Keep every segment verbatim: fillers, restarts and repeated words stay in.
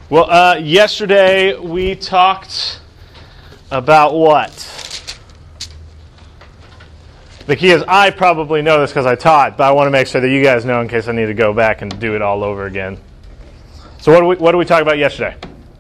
Well, uh, yesterday we talked about what? The key is, I probably know this because I taught, but I want to make sure that you guys know in case I need to go back and do it all over again. So what do we, what did we talk about yesterday?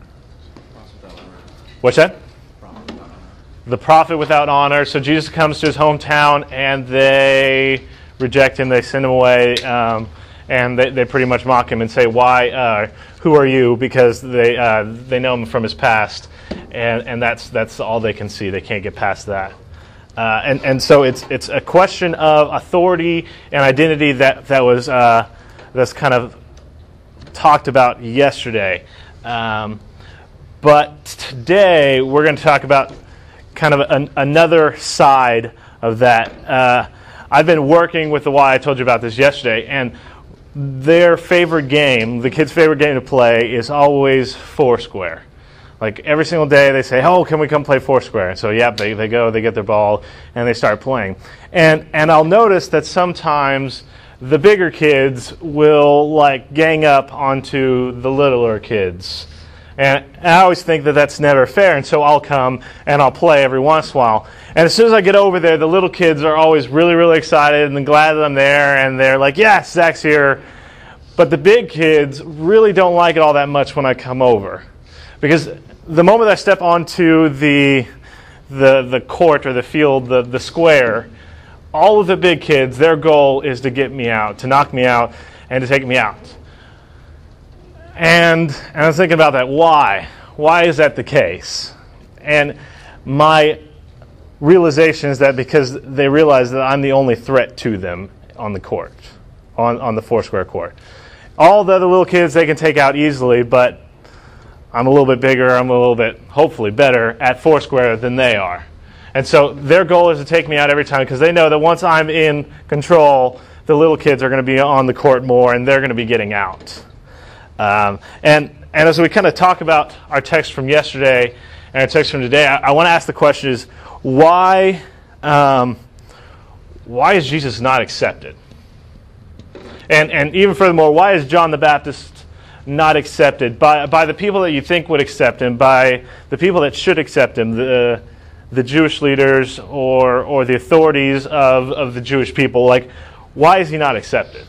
What's that? The prophet without honor. So Jesus comes to his hometown and they reject him, they send him away, um, and they, they pretty much mock him and say, why, uh, who are you? Because they uh, they know him from his past, and, and that's that's all they can see. They can't get past that. Uh, and, and so it's it's a question of authority and identity that, that was uh, that's kind of talked about yesterday. Um, but today we're going to talk about kind of an, another side of that. Uh, I've been working with the Y. I told you about this yesterday, and their favorite game, the kids' favorite game to play, is always Foursquare. Like every single day they say, oh, can we come play Foursquare? And so, yeah, they, they go, they get their ball, and they start playing. And and I'll notice that sometimes the bigger kids will like gang up onto the littler kids. And I always think that that's never fair, and so I'll come and I'll play every once in a while. And as soon as I get over there, the little kids are always really, really excited and glad that I'm there, and they're like, yes, Zach's here. But the big kids really don't like it all that much when I come over. Because the moment I step onto the the the court or the field, the, the square, all of the big kids, their goal is to get me out, to knock me out, and to take me out. And, and I was thinking about that. Why? Why is that the case? And my realization is that because they realize that I'm the only threat to them on the court, on, on the Foursquare court. All the other little kids they can take out easily, but I'm a little bit bigger, I'm a little bit, hopefully, better at Foursquare than they are. And so their goal is to take me out every time because they know that once I'm in control, the little kids are going to be on the court more and they're going to be getting out. Um, and, and as we kind of talk about our text from yesterday and our text from today, I, I want to ask the question is, why, um, why is Jesus not accepted? And, and even furthermore, why is John the Baptist not accepted by, by the people that you think would accept him, by the people that should accept him, the, the Jewish leaders or, or the authorities of, of the Jewish people? Like, why is he not accepted?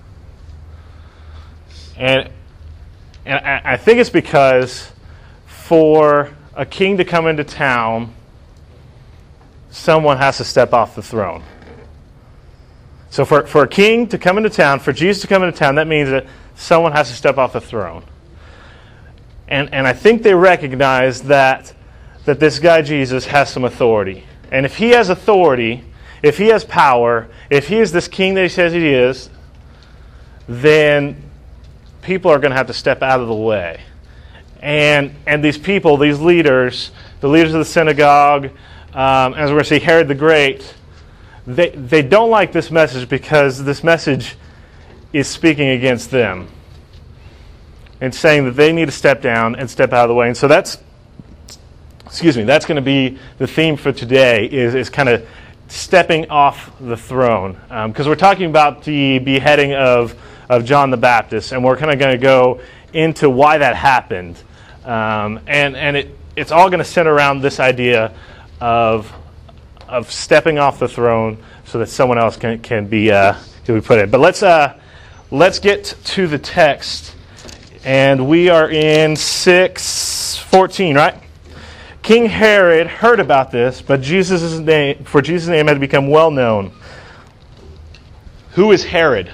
And And I think it's because for a king to come into town, someone has to step off the throne. So for, for a king to come into town, for Jesus to come into town, that means that someone has to step off the throne. And and I think they recognize that that this guy Jesus has some authority. And if he has authority, if he has power, if he is this king that he says he is, then people are going to have to step out of the way. And and these people, these leaders, the leaders of the synagogue, um, as we're going to see, Herod the Great, they, they don't like this message because this message is speaking against them and saying that they need to step down and step out of the way. And so that's, excuse me, that's going to be the theme for today, is, is kind of stepping off the throne. Because um, we're talking about the beheading of of John the Baptist, and we're kind of going to go into why that happened. Um, and and it it's all going to center around this idea of of stepping off the throne so that someone else can can be uh, can be put in. But let's uh, let's get to the text, and we are in six fourteen, right? King Herod heard about this, but Jesus' name for Jesus' name had become well known. Who is Herod?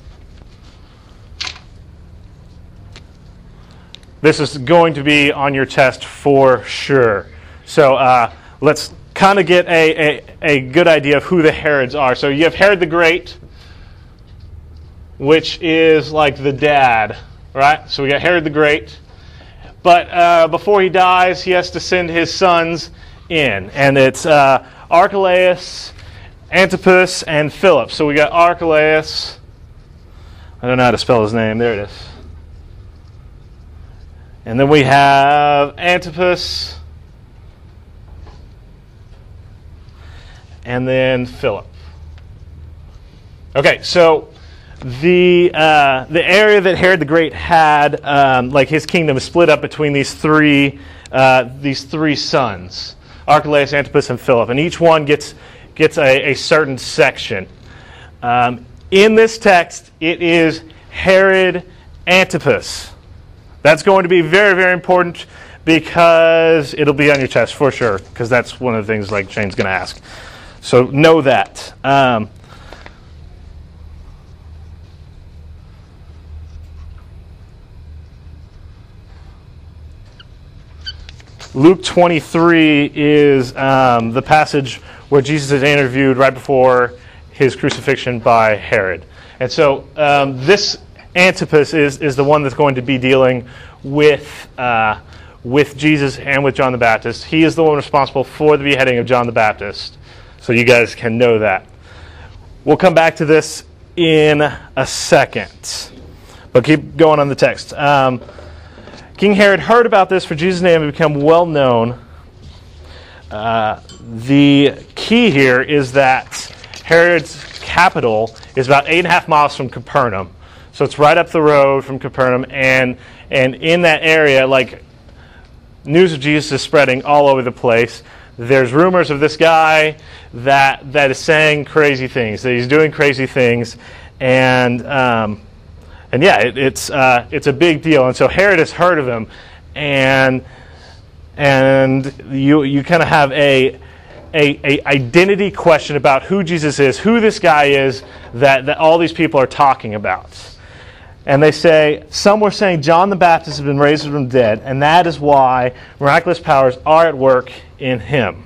This is going to be on your test for sure. So uh, let's kind of get a, a, a good idea of who the Herods are. So you have Herod the Great, which is like the dad, right? So we got Herod the Great. But uh, before he dies, he has to send his sons in. And it's uh, Archelaus, Antipas, and Philip. So we got Archelaus. I don't know how to spell his name. There it is. And then we have Antipas, and then Philip. Okay, so the uh, the area that Herod the Great had, um, like his kingdom, is split up between these three uh, these three sons, Archelaus, Antipas, and Philip, and each one gets gets a, a certain section. Um, in this text, it is Herod Antipas. That's going to be very, very important because it'll be on your test for sure, because that's one of the things like Shane's going to ask. So know that. Um, Luke twenty-three is um, the passage where Jesus is interviewed right before his crucifixion by Herod. And so um, this Antipas is, is the one that's going to be dealing with uh, with Jesus and with John the Baptist. He is the one responsible for the beheading of John the Baptist. So you guys can know that. We'll come back to this in a second. But keep going on the text. Um, King Herod heard about this, for Jesus' name had become well known. Uh, the key here is that Herod's capital is about eight and a half miles from Capernaum. So it's right up the road from Capernaum, and and in that area, like, news of Jesus is spreading all over the place. There's rumors of this guy that that is saying crazy things, that he's doing crazy things, and um, and yeah, it, it's uh, it's a big deal. And so Herod has heard of him, and and you you kind of have a, a a identity question about who Jesus is, who this guy is that that all these people are talking about. And they say, some were saying John the Baptist has been raised from the dead, and that is why miraculous powers are at work in him.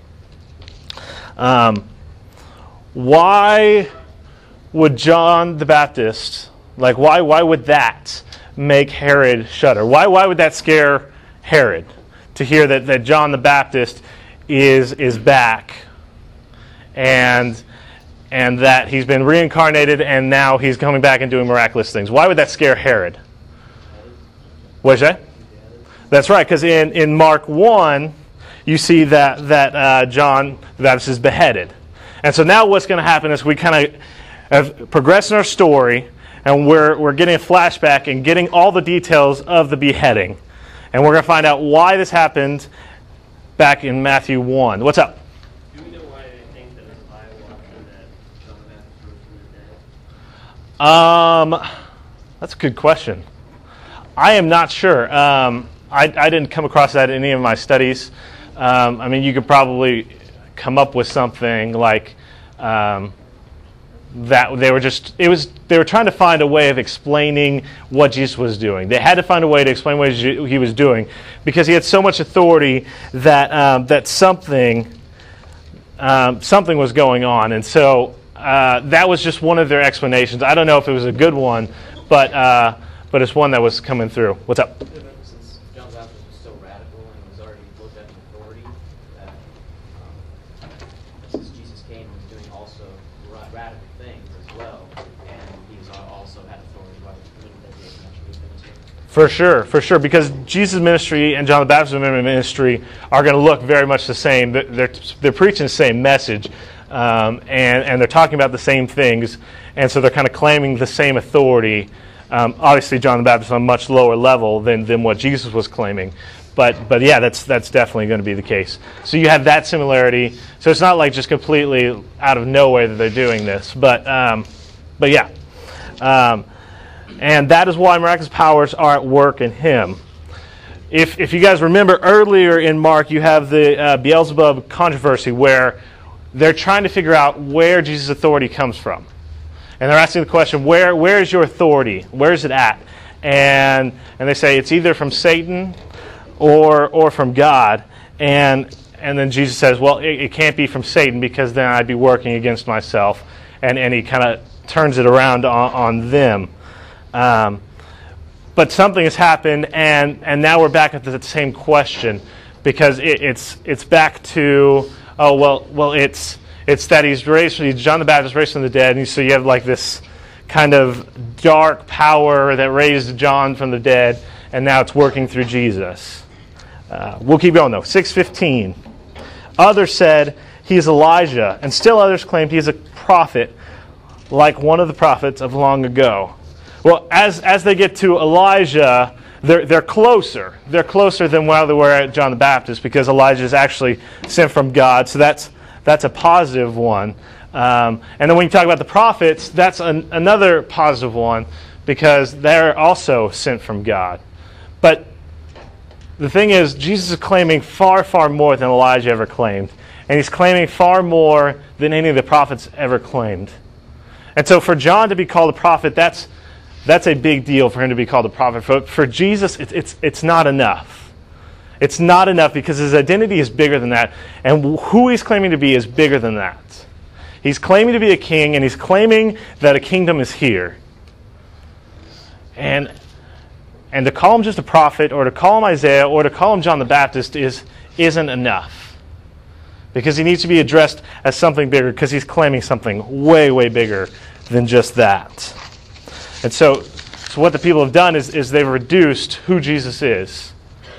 Um, why would John the Baptist, like why why would that make Herod shudder? Why why would that scare Herod to hear that, that John the Baptist is is back and and that he's been reincarnated and now he's coming back and doing miraculous things? Why would that scare Herod? What did you say? That's right, because in, in Mark one, you see that, that uh, John the Baptist is beheaded. And so now what's going to happen is we kind of have progressed in our story, and we're, we're getting a flashback and getting all the details of the beheading. And we're going to find out why this happened back in Matthew one. What's up? Um, that's a good question. I am not sure. Um, I, I didn't come across that in any of my studies. Um, I mean, you could probably come up with something like um, that. They were just it was they were trying to find a way of explaining what Jesus was doing. They had to find a way to explain what he was doing because he had so much authority that um, that something um, something was going on, and so. Uh, that was just one of their explanations. I don't know if it was a good one, but uh, but it's one that was coming through. What's up? Since John the Baptist was so radical and was already looked at in authority, that um, since Jesus came and was doing also radical things as well, and he's also had authority, why wouldn't that be a connection with ministry? For sure, for sure, because Jesus' ministry and John the Baptist's ministry are going to look very much the same. They're they're preaching the same message. Um, and, and they're talking about the same things, and so they're kind of claiming the same authority. Um, obviously, John the Baptist on a much lower level than, than what Jesus was claiming. But but yeah, that's that's definitely going to be the case. So you have that similarity. So it's not like just completely out of nowhere that they're doing this. But um, but yeah, um, and that is why miraculous powers are at work in him. If if you guys remember earlier in Mark, you have the uh, Beelzebub controversy where they're trying to figure out where Jesus' authority comes from. And they're asking the question, where where is your authority? Where is it at? And and they say it's either from Satan or or from God. And and then Jesus says, well, it, it can't be from Satan because then I'd be working against myself. And, and he kind of turns it around on, on them. Um, but something has happened, and, and now we're back at the same question because it, it's it's back to... Oh well, well it's it's that he's raised. He's John the Baptist raised from the dead, and so you have like this kind of dark power that raised John from the dead, and now it's working through Jesus. Uh, we'll keep going though. six fifteen. Others said he is Elijah, and still others claimed he is a prophet like one of the prophets of long ago. Well, as as they get to Elijah, they're they're closer. They're closer than while they were at John the Baptist, because Elijah is actually sent from God. So that's that's a positive one. Um, and then when you talk about the prophets, that's an, another positive one, because they're also sent from God. But the thing is, Jesus is claiming far, far more than Elijah ever claimed. And he's claiming far more than any of the prophets ever claimed. And so for John to be called a prophet, that's that's a big deal for him to be called a prophet. For, for Jesus, it, it's it's not enough. It's not enough, because his identity is bigger than that. And who he's claiming to be is bigger than that. He's claiming to be a king, and he's claiming that a kingdom is here. And and to call him just a prophet, or to call him Isaiah, or to call him John the Baptist is, isn't enough. Because he needs to be addressed as something bigger, because he's claiming something way, way bigger than just that. And so, so what the people have done is, is they've reduced who Jesus is.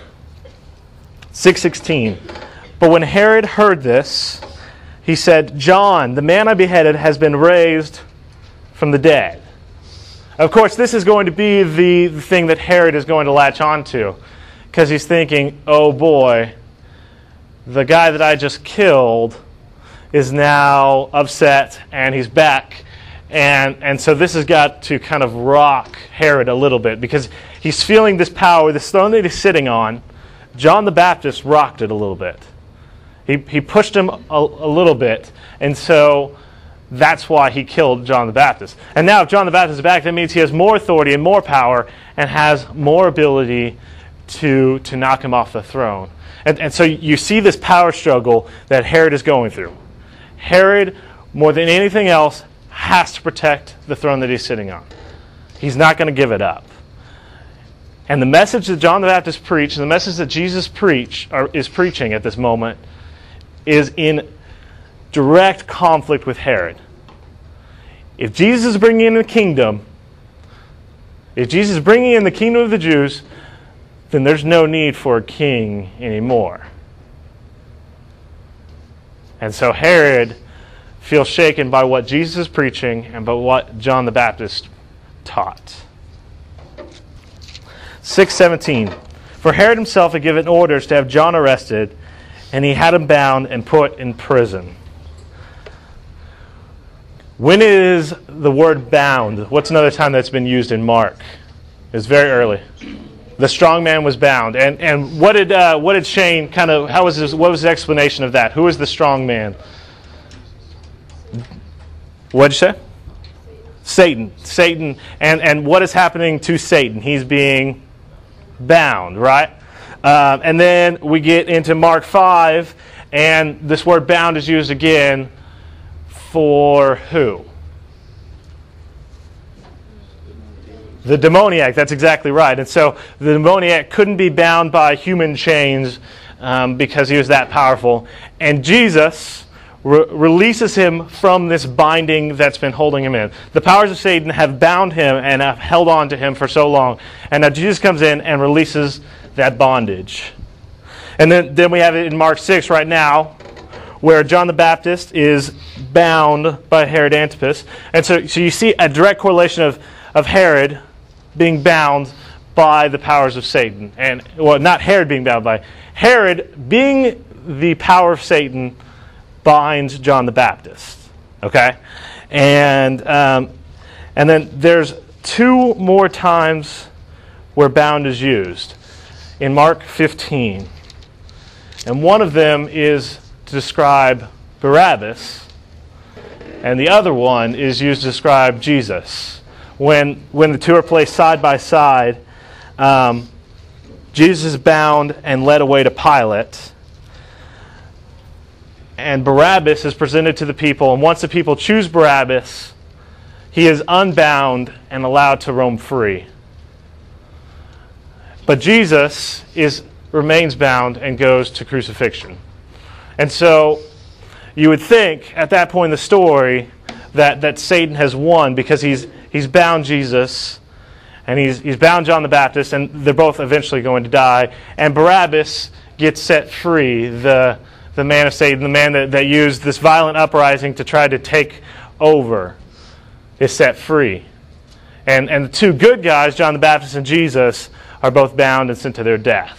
six sixteen. But when Herod heard this, he said, "John, the man I beheaded, has been raised from the dead." Of course, this is going to be the, the thing that Herod is going to latch onto, because he's thinking, oh boy, the guy that I just killed is now upset, and he's back. And, and so this has got to kind of rock Herod a little bit, because he's feeling this power, this throne that he's sitting on. John the Baptist rocked it a little bit. He, he pushed him a, a little bit, and so that's why he killed John the Baptist. And now if John the Baptist is back, that means he has more authority and more power and has more ability to, to knock him off the throne. And, and so you see this power struggle that Herod is going through. Herod, more than anything else, has to protect the throne that he's sitting on. He's not going to give it up. And the message that John the Baptist preached, and the message that Jesus preach, or is preaching at this moment, is in direct conflict with Herod. If Jesus is bringing in the kingdom, if Jesus is bringing in the kingdom of the Jews, then there's no need for a king anymore. And so Herod feels shaken by what Jesus is preaching and by what John the Baptist taught. six seventeen. For Herod himself had given orders to have John arrested, and he had him bound and put in prison. When is the word bound? What's another time that's been used in Mark? It's very early. The strong man was bound. And and what did uh, what did Shane kind of, how was his, what was his explanation of that? Who is the strong man? What did you say? Satan. Satan. And, and what is happening to Satan? He's being bound, right? Um, and then we get into Mark five, and this word bound is used again for who? The demoniac. That's exactly right. And so the demoniac couldn't be bound by human chains um, because he was that powerful. And Jesus re- releases him from this binding that's been holding him in. The powers of Satan have bound him and have held on to him for so long. And now Jesus comes in and releases that bondage. And then, then we have it in Mark six right now, where John the Baptist is bound by Herod Antipas. And so, so you see a direct correlation of, of Herod being bound by the powers of Satan. And, well, not Herod being bound by. Herod, being the power of Satan, binds John the Baptist. Okay? And, um, and then there's two more times where bound is used. In Mark fifteen. And one of them is to describe Barabbas, and the other one is used to describe Jesus. When, when the two are placed side by side, um, Jesus is bound and led away to Pilate, and Barabbas is presented to the people, and once the people choose Barabbas, he is unbound and allowed to roam free. But Jesus is remains bound and goes to crucifixion. And so you would think at that point in the story that, that Satan has won, because he's he's bound Jesus and he's he's bound John the Baptist, and they're both eventually going to die. And Barabbas gets set free, the the man of Satan, the man that, that used this violent uprising to try to take over is set free. And, and the two good guys, John the Baptist and Jesus, are both bound and sent to their death.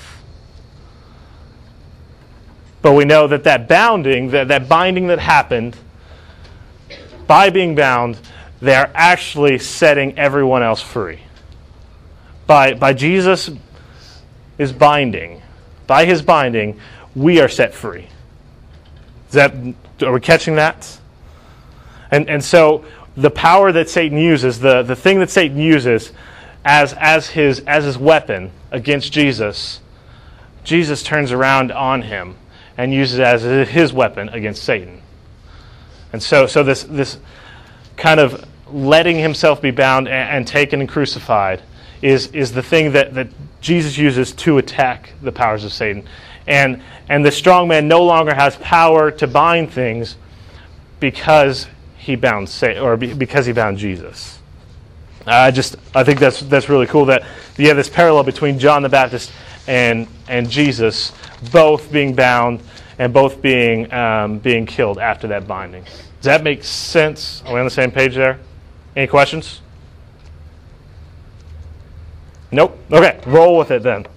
But we know that that bounding, that, that binding that happened, by being bound, they are actually setting everyone else free. By, by Jesus' is binding, by his binding, we are set free. Is that, are we catching that? And and so the power that Satan uses, the, the thing that Satan uses as as his as his weapon against Jesus, Jesus turns around on him and uses it as his weapon against Satan. And so so this this kind of letting himself be bound and, and taken and crucified is is the thing that, that Jesus uses to attack the powers of Satan. And and the strong man no longer has power to bind things because he bound Satan, or because he bound Jesus. I just I think that's that's really cool that you have this parallel between John the Baptist and and Jesus, both being bound and both being um, being killed after that binding. Does that make sense? Are we on the same page there? Any questions? Nope. Okay, roll with it then.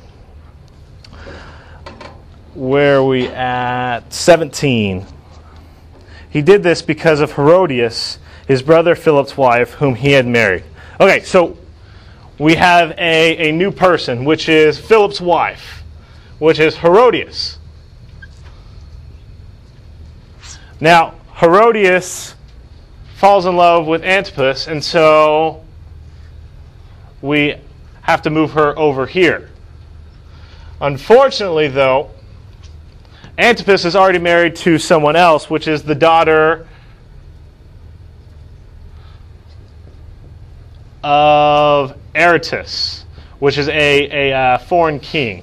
Where are we at? seventeen. He did this because of Herodias, his brother Philip's wife, whom he had married. Okay, so we have a, a new person, which is Philip's wife, which is Herodias. Now, Herodias falls in love with Antipas, and so we have to move her over here. Unfortunately, though, Antipas is already married to someone else, which is the daughter of Aretas, which is a, a uh, foreign king.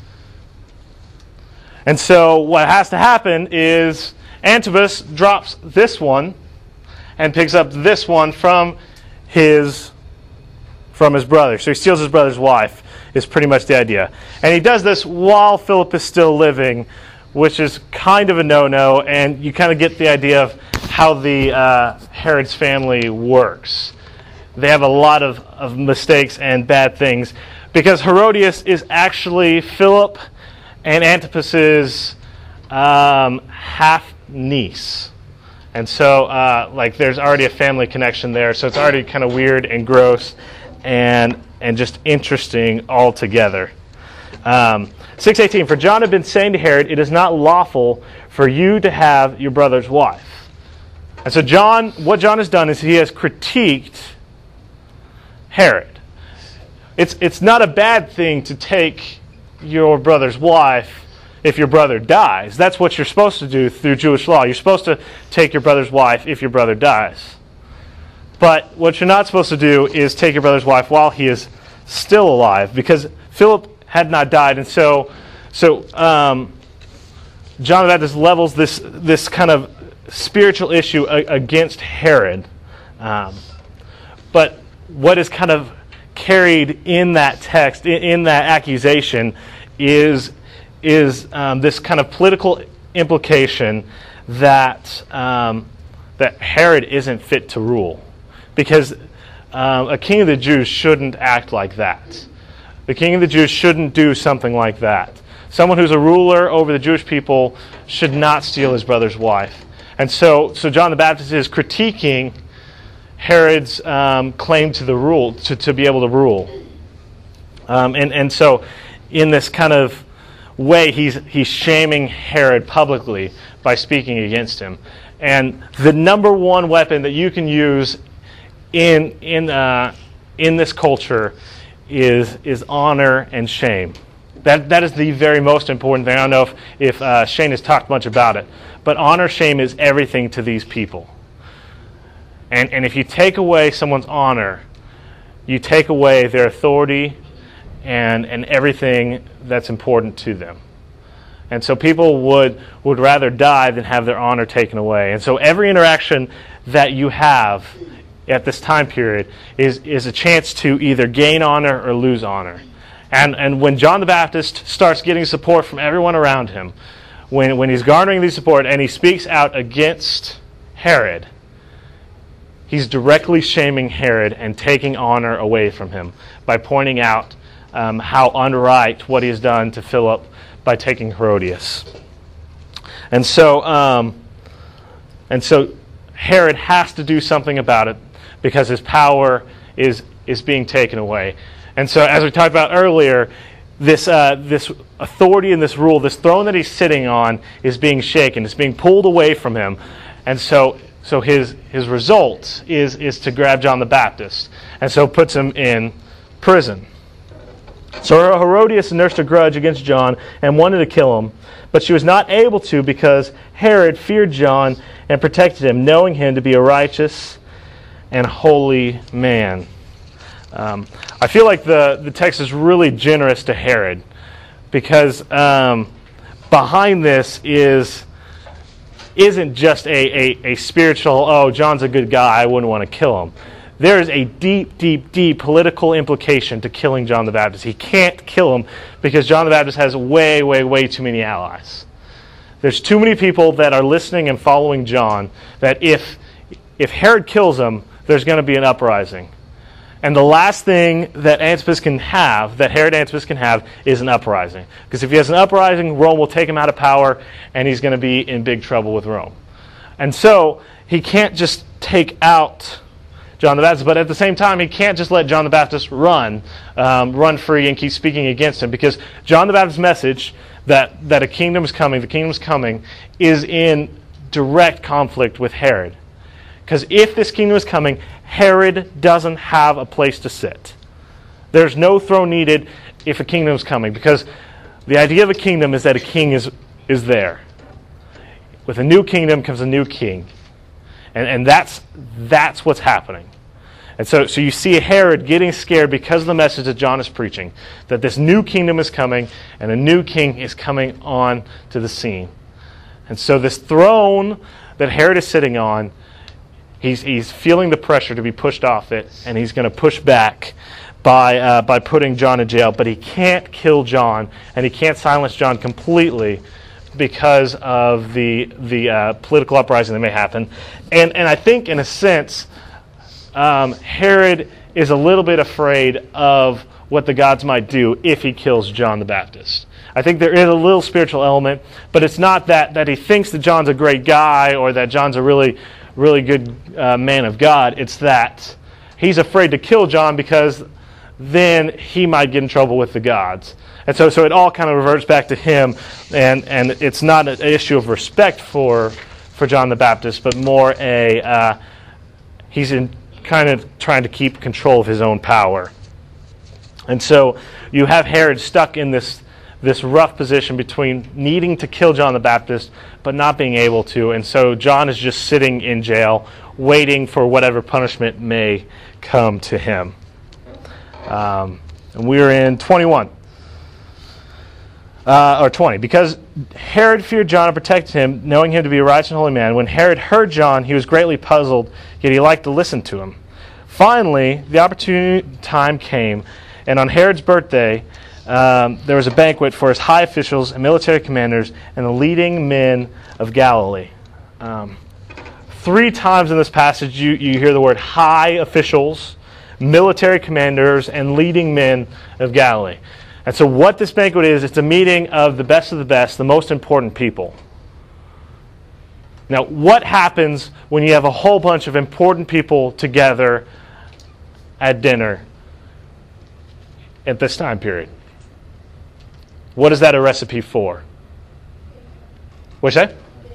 And so what has to happen is Antipas drops this one and picks up this one from his from his brother. So he steals his brother's wife, is pretty much the idea. And he does this while Philip is still living, which is kind of a no-no, and you kind of get the idea of how the uh, Herod's family works. They have a lot of, of mistakes and bad things, because Herodias is actually Philip and Antipas's um, half-niece. And so, uh, like, there's already a family connection there, so it's already kind of weird and gross and and just interesting altogether. Um, six eighteen, for John had been saying to Herod, it is not lawful for you to have your brother's wife. And so John, what John has done is he has critiqued Herod. It's, it's not a bad thing to take your brother's wife if your brother dies. That's what you're supposed to do through Jewish law. You're supposed to take your brother's wife if your brother dies. But what you're not supposed to do is take your brother's wife while he is still alive, because Philip had not died, and so so um, John the Baptist levels this this kind of spiritual issue a, against Herod. Um, but what is kind of carried in that text, in, in that accusation, is is um, this kind of political implication that um, that Herod isn't fit to rule, because um, a king of the Jews shouldn't act like that. The king of the Jews shouldn't do something like that. Someone who's a ruler over the Jewish people should not steal his brother's wife. And so, so John the Baptist is critiquing Herod's um, claim to the rule, to, to be able to rule. Um, and, and so, in this kind of way, he's he's shaming Herod publicly by speaking against him. And the number one weapon that you can use in in uh, in this culture is is honor and shame. That that is the very most important thing. I don't know if if uh, Shane has talked much about it, but honor, shame is everything to these people. And and if you take away someone's honor, you take away their authority and and everything that's important to them. And so people would would rather die than have their honor taken away. And so every interaction that you have at this time period is, is a chance to either gain honor or lose honor. And and when John the Baptist starts getting support from everyone around him, when, when he's garnering the support and he speaks out against Herod, he's directly shaming Herod and taking honor away from him by pointing out um, how unright what he has done to Philip by taking Herodias. And so, um, and so Herod has to do something about it because his power is is being taken away. And so, as we talked about earlier, this uh, this authority and this rule, this throne that he's sitting on, is being shaken. It's being pulled away from him. And so, so his his result is is to grab John the Baptist, and so puts him in prison. So Herodias nursed a grudge against John and wanted to kill him, but she was not able to because Herod feared John and protected him, knowing him to be a righteous and holy man. Um, I feel like the, the text is really generous to Herod because um, behind this is isn't just a, a, a spiritual, oh, John's a good guy, I wouldn't want to kill him. There is a deep, deep, deep political implication to killing John the Baptist. He can't kill him because John the Baptist has way, way, way too many allies. There's too many people that are listening and following John that if if Herod kills him, there's going to be an uprising. And the last thing that Antipas can have, that Herod Antipas can have, is an uprising. Because if he has an uprising, Rome will take him out of power, and he's going to be in big trouble with Rome. And so he can't just take out John the Baptist, but at the same time, he can't just let John the Baptist run, um, run free and keep speaking against him, because John the Baptist's message that, that a kingdom is coming, the kingdom is coming, is in direct conflict with Herod. Because if this kingdom is coming, Herod doesn't have a place to sit. There's no throne needed if a kingdom is coming, because the idea of a kingdom is that a king is, is there. With a new kingdom comes a new king. And, and that's that's what's happening. And so, so you see Herod getting scared because of the message that John is preaching, that this new kingdom is coming and a new king is coming on to the scene. And so this throne that Herod is sitting on, he's he's feeling the pressure to be pushed off it, and he's going to push back by uh, by putting John in jail. But he can't kill John, and he can't silence John completely, because of the the uh, political uprising that may happen. And and I think, in a sense, um, Herod is a little bit afraid of what the gods might do if he kills John the Baptist. I think there is a little spiritual element, but it's not that, that he thinks that John's a great guy or that John's a really, really good uh, man of God. It's that he's afraid to kill John because then he might get in trouble with the gods. And so, so it all kind of reverts back to him, and, and it's not an issue of respect for for John the Baptist, but more a uh, he's in kind of trying to keep control of his own power. And so you have Herod stuck in this this rough position between needing to kill John the Baptist but not being able to, and so John is just sitting in jail, waiting for whatever punishment may come to him. Um, and we're in twenty-one. Uh, or twenty. Because Herod feared John and protected him, knowing him to be a righteous and holy man. When Herod heard John, he was greatly puzzled, yet he liked to listen to him. Finally, the opportune time came, and on Herod's birthday, um, there was a banquet for his high officials and military commanders and the leading men of Galilee. Um, three times in this passage, you, you hear the word high officials, military commanders, and leading men of Galilee. And so what this banquet is, it's a meeting of the best of the best, the most important people. Now, what happens when you have a whole bunch of important people together at dinner at this time period? What is that a recipe for? What'd you say?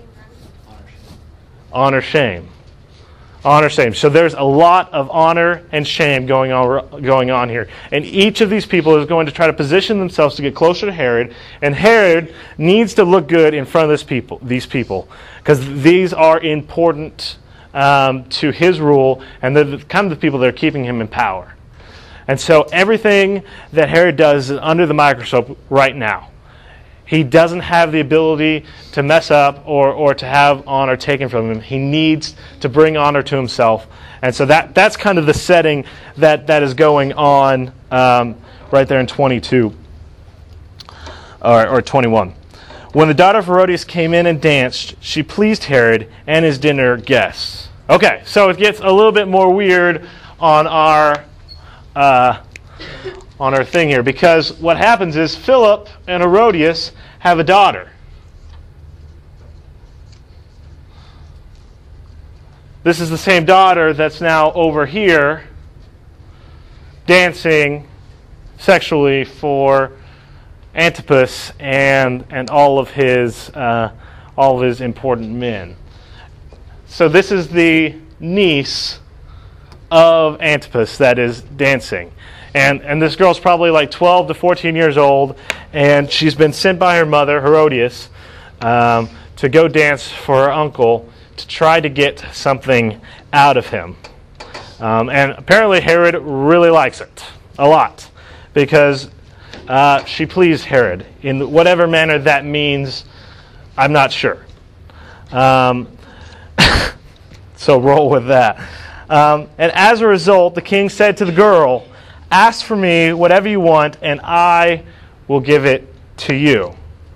Honor, shame. Honor, shame. So there's a lot of honor and shame going on going on here. And each of these people is going to try to position themselves to get closer to Herod. And Herod needs to look good in front of this people, these people. Because these are important um, to his rule. And they're the, kind of the people that are keeping him in power. And so everything that Herod does is under the microscope right now. He doesn't have the ability to mess up or, or to have honor taken from him. He needs to bring honor to himself. And so that that's kind of the setting that, that is going on um, right there in twenty-two or, or twenty-one. When the daughter of Herodias came in and danced, she pleased Herod and his dinner guests. Okay, so it gets a little bit more weird on our uh, on our thing here, because what happens is Philip and Herodias have a daughter. This is the same daughter that's now over here dancing sexually for Antipas and and all of his uh, all of his important men. So this is the niece of Antipas that is dancing. And and this girl's probably like twelve to fourteen years old, and she's been sent by her mother, Herodias, um, to go dance for her uncle to try to get something out of him. Um, and apparently Herod really likes it a lot, because uh, she pleased Herod in whatever manner that means. I'm not sure. Um, so roll with that. Um, and as a result, the king said to the girl, "Ask for me whatever you want, and I will give it to you."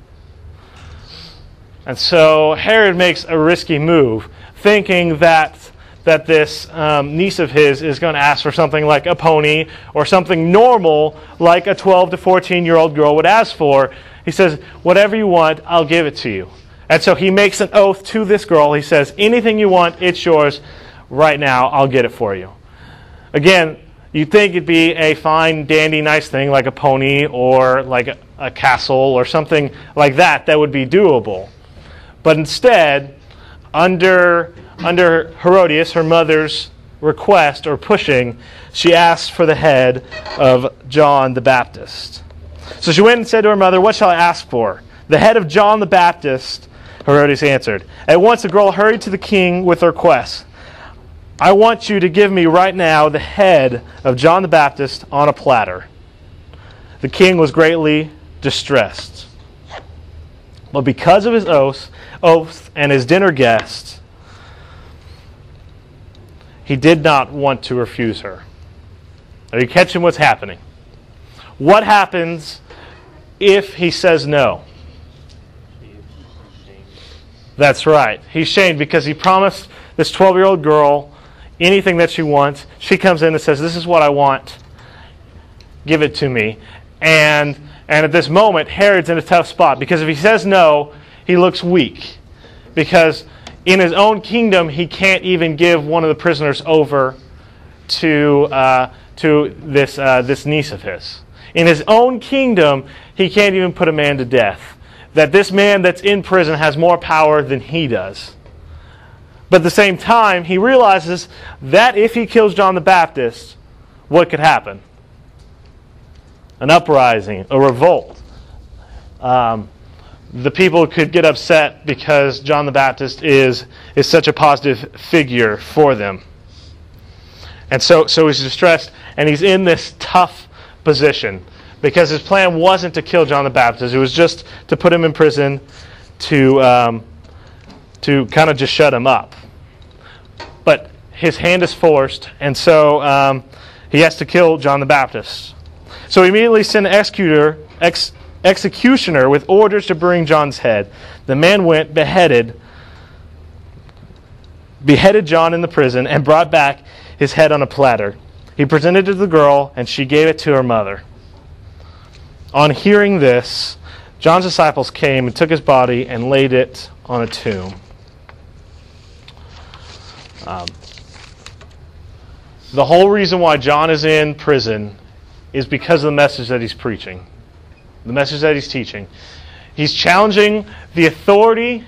And so Herod makes a risky move, thinking that that this um, niece of his is going to ask for something like a pony or something normal like a twelve to fourteen-year-old girl would ask for. He says, "Whatever you want, I'll give it to you." And so he makes an oath to this girl. He says, "Anything you want, it's yours. Right now, I'll get it for you." Again, you'd think it'd be a fine, dandy, nice thing like a pony or like a, a castle or something like that that would be doable. But instead, under, under Herodias, her mother's request or pushing, she asked for the head of John the Baptist. So she went and said to her mother, "What shall I ask for?" "The head of John the Baptist," Herodias answered. At once the girl hurried to the king with the request, "I want you to give me right now the head of John the Baptist on a platter." The king was greatly distressed. But because of his oath, oath and his dinner guests, he did not want to refuse her. Are you catching what's happening? What happens if he says no? That's right. He's shamed because he promised this twelve-year-old girl anything that she wants. She comes in and says, "This is what I want. Give it to me." And and at this moment, Herod's in a tough spot, because if he says no, he looks weak. Because in his own kingdom, he can't even give one of the prisoners over to uh, to this uh, this niece of his. In his own kingdom, he can't even put a man to death. That this man that's in prison has more power than he does. But at the same time, he realizes that if he kills John the Baptist, what could happen? An uprising, a revolt. Um, the people could get upset because John the Baptist is, is such a positive figure for them. And so, so he's distressed, and he's in this tough position, because his plan wasn't to kill John the Baptist. It was just to put him in prison, to um, to kind of just shut him up. But his hand is forced, and so um, he has to kill John the Baptist. So he immediately sent an executor, ex, executioner with orders to bring John's head. The man went, beheaded, beheaded John in the prison, and brought back his head on a platter. He presented it to the girl, and she gave it to her mother. On hearing this, John's disciples came and took his body and laid it on a tomb. Um, the whole reason why John is in prison is because of the message that he's preaching, the message that he's teaching. He's challenging the authority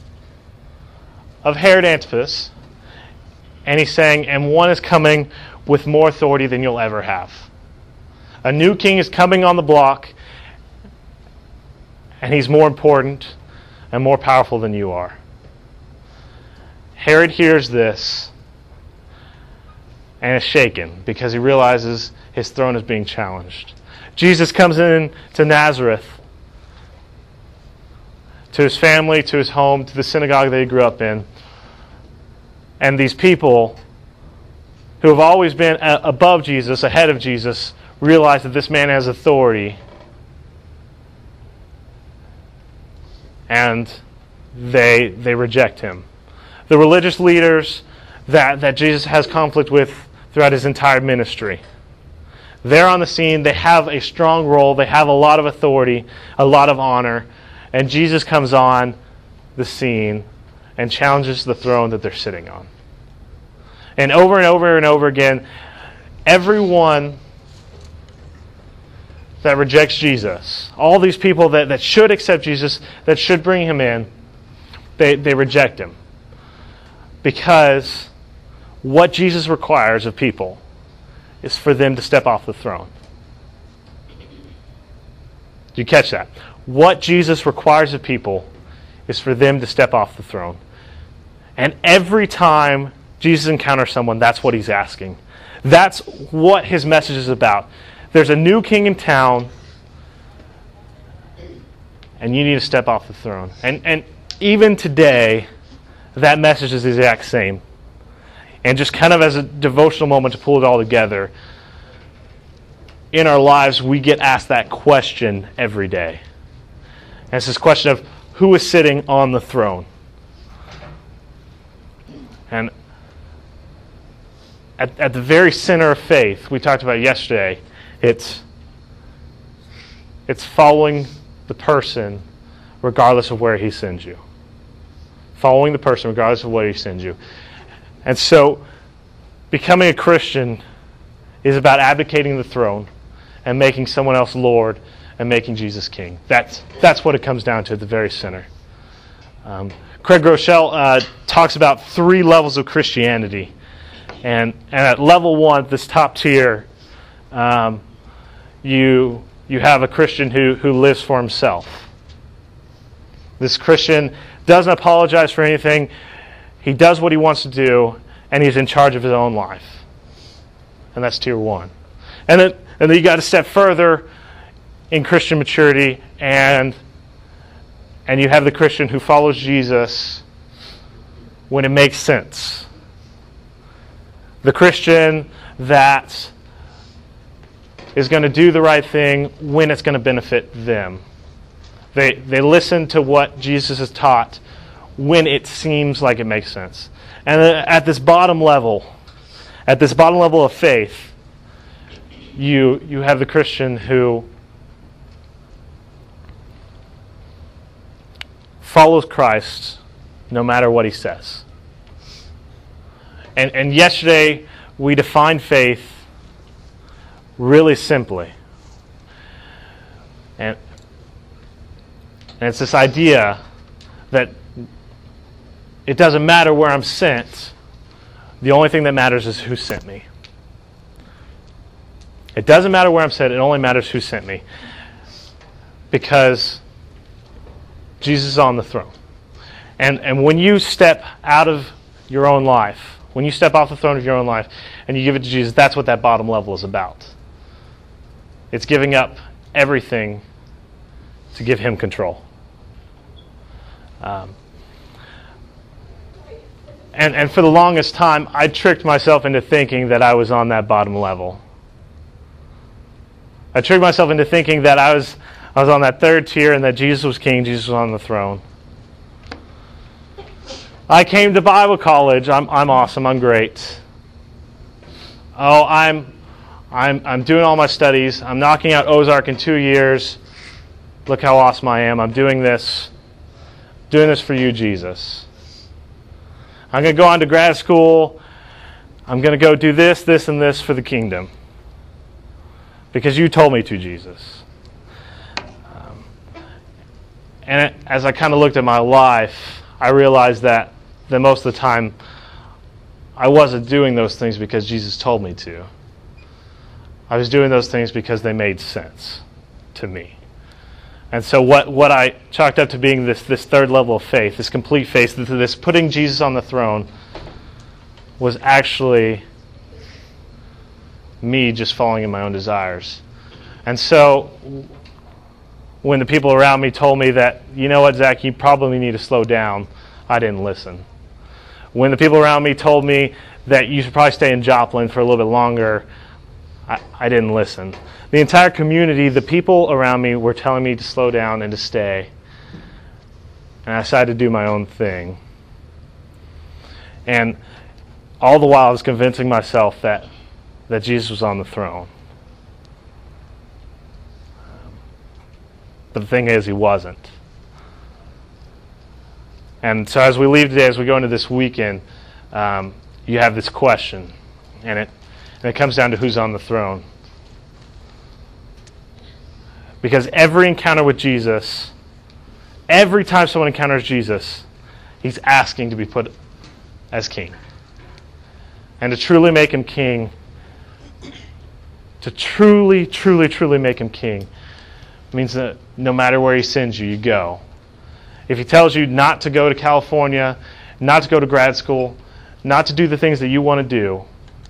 of Herod Antipas, and he's saying, and one is coming with more authority than you'll ever have. A new king is coming on the block, and he's more important and more powerful than you are. Herod hears this and is shaken because he realizes his throne is being challenged. Jesus comes in to Nazareth, to his family, to his home, to the synagogue that he grew up in. And these people who have always been above Jesus, ahead of Jesus, realize that this man has authority, and they they reject him. The religious leaders, that, that Jesus has conflict with throughout his entire ministry. They're on the scene. They have a strong role. They have a lot of authority, a lot of honor. And Jesus comes on the scene and challenges the throne that they're sitting on. And over and over and over again, everyone that rejects Jesus, all these people that, that should accept Jesus, that should bring him in, they, they reject him. Because what Jesus requires of people is for them to step off the throne. Do you catch that? What Jesus requires of people is for them to step off the throne. And every time Jesus encounters someone, that's what he's asking. That's what his message is about. There's a new king in town, and you need to step off the throne. And, and even today, that message is the exact same. And just kind of as a devotional moment to pull it all together, in our lives, we get asked that question every day. And it's this question of who is sitting on the throne. And at, at the very center of faith, we talked about yesterday, it's, it's following the person regardless of where he sends you. Following the person regardless of where he sends you. And so, becoming a Christian is about abdicating the throne and making someone else Lord and making Jesus King. That's that's what it comes down to at the very center. Um, Craig Groeschel uh, talks about three levels of Christianity. And, and at level one, this top tier, um, you, you have a Christian who, who lives for himself. This Christian doesn't apologize for anything. He does what he wants to do, and he's in charge of his own life. And that's tier one. And then, and then you got to step further in Christian maturity, and, and you have the Christian who follows Jesus when it makes sense. The Christian that is going to do the right thing when it's going to benefit them. They, they listen to what Jesus has taught when it seems like it makes sense. And at this bottom level, at this bottom level of faith, you you have the Christian who follows Christ no matter what he says. And and yesterday we defined faith really simply. And, and it's this idea that it doesn't matter where I'm sent. The only thing that matters is who sent me. It doesn't matter where I'm sent. It only matters who sent me. Because Jesus is on the throne. And, and when you step out of your own life, when you step off the throne of your own life and you give it to Jesus, that's what that bottom level is about. It's giving up everything to give him control. Um, And, and for the longest time, I tricked myself into thinking that I was on that bottom level. I tricked myself into thinking that I was I was on that third tier and that Jesus was king, Jesus was on the throne. I came to Bible college. I'm I'm awesome. I'm great. Oh, I'm I'm I'm doing all my studies. I'm knocking out Ozark in two years. Look how awesome I am. I'm doing this. Doing this for you, Jesus. I'm going to go on to grad school. I'm going to go do this, this, and this for the kingdom. Because you told me to, Jesus. Um, and as I kind of looked at my life, I realized that, that most of the time I wasn't doing those things because Jesus told me to. I was doing those things because they made sense to me. And so what, what I chalked up to being this, this third level of faith, this complete faith, this putting Jesus on the throne, was actually me just following in my own desires. And so when the people around me told me that, you know what, Zach, you probably need to slow down, I didn't listen. When the people around me told me that you should probably stay in Joplin for a little bit longer, I, I didn't listen. The entire community, the people around me were telling me to slow down and to stay. And I decided to do my own thing. And all the while I was convincing myself that, that Jesus was on the throne. But the thing is, he wasn't. And so as we leave today, as we go into this weekend, um, you have this question, and it, and it comes down to who's on the throne. Because every encounter with Jesus, every time someone encounters Jesus, he's asking to be put as king. And to truly make him king, to truly, truly, truly make him king, means that no matter where he sends you, you go. If he tells you not to go to California, not to go to grad school, not to do the things that you want to do,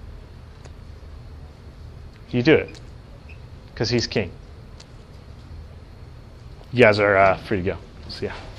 you do it. Because he's king. You guys are uh, free to go. See ya.